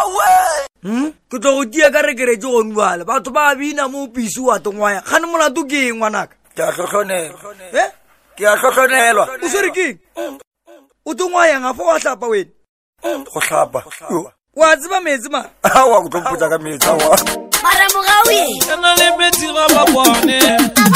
Ke tlo go tia ka rekere tse go nwala batho ba bina mo pisi wa tongwaya ga ne molato ke ngwanaka ke a hlohlonelwa o sere ke o tongwaya nga fo wa hlapa wena go hlapa wa tseba metsi ma wa go tlompotsa ka metsi wa mara mogawi kana le metsi ga ba bone